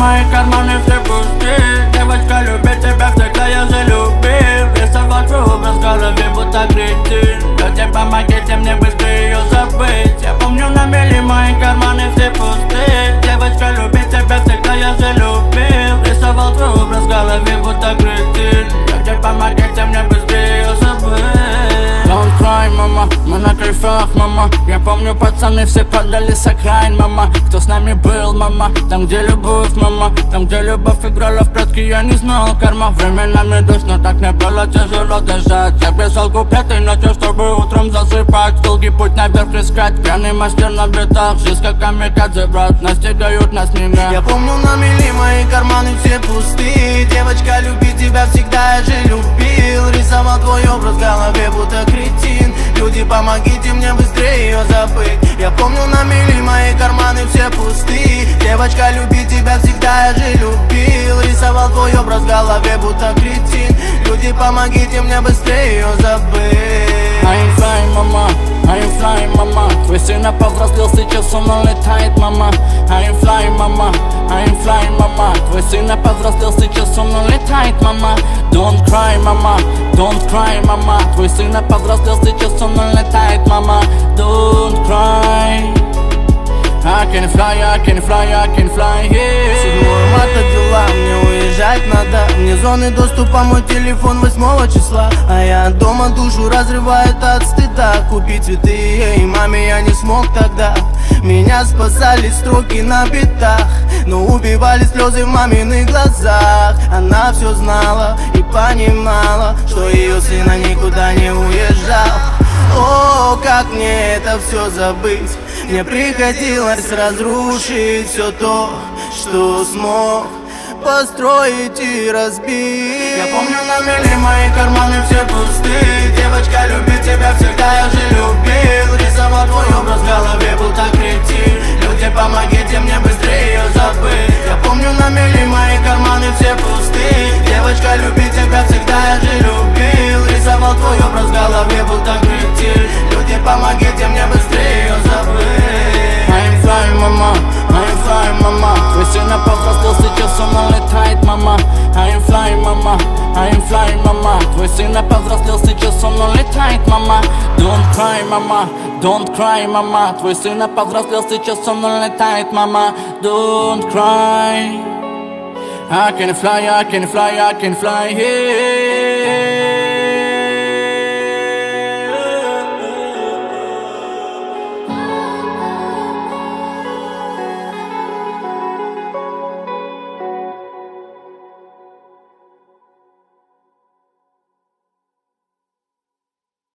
мои карманы все пусты. Девочка любит тебя всегда, я же любил. Рисовал твой образ в голове, будто кретин. Люди, помогите мне быстрее ее забыть. Я помню на мели, мои карманы все пусты. Девочка любит тебя всегда, я же любил. Рисовал твой образ в голове, будто кретин. Люди, помогите мне быстрее ее забыть. Don't cry, мама, мы на кайфах, мама. Я помню, пацаны все падали с окраин, мама. Кто с нами был, мама? Там, где любовь, мама. Там, где любовь играла в прятки, я не знал карма. Временами дождь, но так не было тяжело дышать. Я писал куплеты ночью, чтобы утром засыпать. Долгий путь наверх искать, пьяный мастер на битах. Жизнь как камикадзе, брат, настигают нас меня. Я помню на мели, мои карманы все пусты. Девочка любит тебя всегда, я же любил. Рисовал твой образ в голове, будто кретин. Люди, помогите мне быстрее ее забыть. Я помню на мели, мои карманы все пусты. Девочка любит тебя всегда, я же любил. Рисовал твой образ в голове, будто кретин. Люди, помогите мне быстрее ее забыть. I ain't flying, мама, I ain't flying, мама. Твой сын повзрослел, сейчас он улетает, мама. I ain't flying, мама, I ain't flying, мама. Твой сын повзрослел, сейчас он улетает, мама. Don't cry, мама, don't cry, мама. Твой сын повзрослел, сейчас он улетает, мама. Don't cry. I can fly, I can fly, I can fly, yeah. 7 марта дела, мне уезжать надо. Мне зоны доступа, мой телефон 8 числа. А я дома душу разрывает от стыда. Купить цветы ей маме я не смог тогда. Меня спасали строки на битах, но убивали слезы в маминых глазах. Она все знала и понимала, что ее сына никуда не уезжал. О, как мне это все забыть. Мне приходилось разрушить все то, что смог построить и разбить. Я помню на мели, мои карманы все пусты. Девочка любит тебя всегда, я же любил. Рисовал твой образ в голове, будто кретин. Люди, помогите мне быстрее ее забыть. Я помню на мели, мои карманы все пусты. Девочка любит тебя всегда, я же любил. Рисовал твой образ в голове, будто кретин. Люди, помогите мне быстрее ее забыть. I ain't flying, мама, I ain't flying, мама. Твой сын повзрослел, сейчас он улетает, мама. I ain't flying, мама, I ain't flying, мама. Твой сын повзрослел, сейчас он улетает, мама. Don't cry, мама, don't cry, мама. Твой сын повзрослел, сейчас он улетает, мама. Don't cry. I can fly, I can fly, I can fly, yeah.